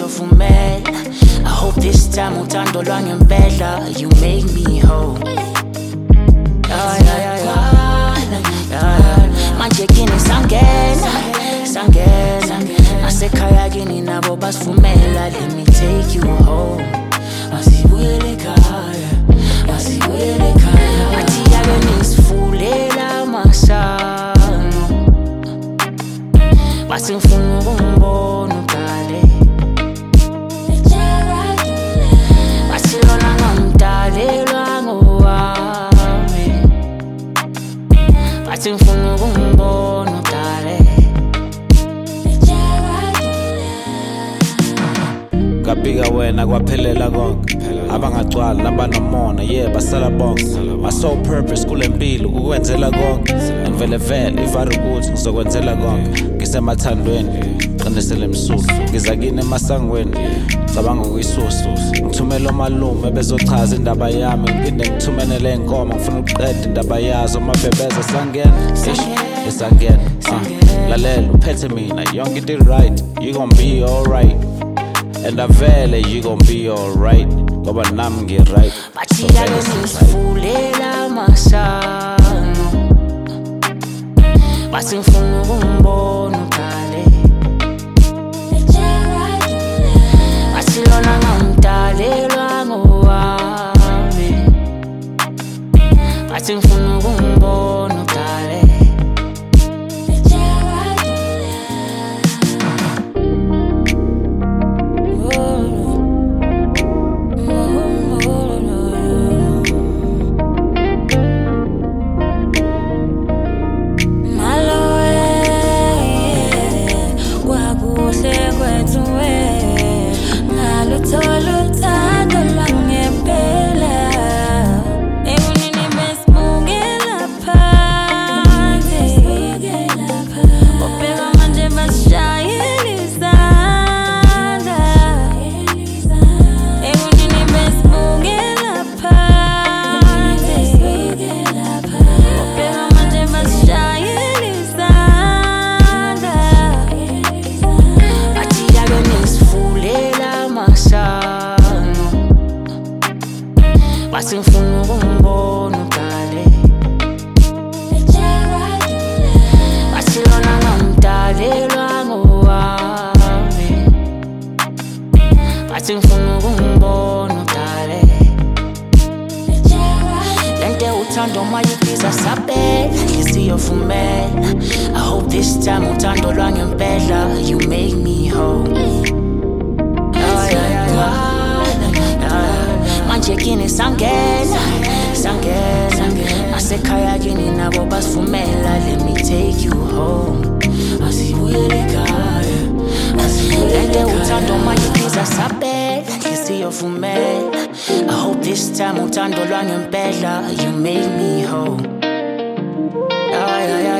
siyovumela. I hope this time uthando lwangempela, you make me whole. Manje kini sangena nasekhaya kini nabo basivumela. Let me take you home. Asibuyele ekhaya, asibuyele ekhaya. Athi ake nisifulela masango, bathi ngifuna ukumbona uqale. Bathi lona ngamdalelwa ngowami, bathi ngifuna ukumbona uqale. Kapika wena kwaphelela konke, abangagcwali nabanomona basala bonke. My sole purpose kule mpilo kukwenzela konke, ngivele vele ivara ukuthi ngizokwenzela konke. Ngisemathandweni qinisele emsuku, ngiza kini emasangweni cabanga ukuyisusa. Ngithumela omalume bezochaza indaba yami, ngiphinde ngithumenele inkomo ngifuna ukuqeda indaba yazo. Mabhebeza esangena lalela uphethe mina yonke into right, you gon' be alright. And avele you gon' be alright, ngoba nami ngi-right. Bathi ake nisifulela masango, bathi ngifuna ukumbona uqale. Bathi lona ngamdalelwa ngowami, bathi ngifuna ukumbona uqale. Bathi ngifuna ukumbona uqale. Bathi lona ngamdalelwa ngowami, bathi ngifuna ukumbona uqale. Lente uthando mayibiza sabela, ngisiyovumela. I hope this time uthando lwangempela, you make me whole. Manje kini sangena nasekhaya kini nabo basivumela. Let me take you home. Asibuyele ekhaya, lente uthando mayibiza sabela, ngisiyovumela. I hope this time uthando lwangempela, you make me whole.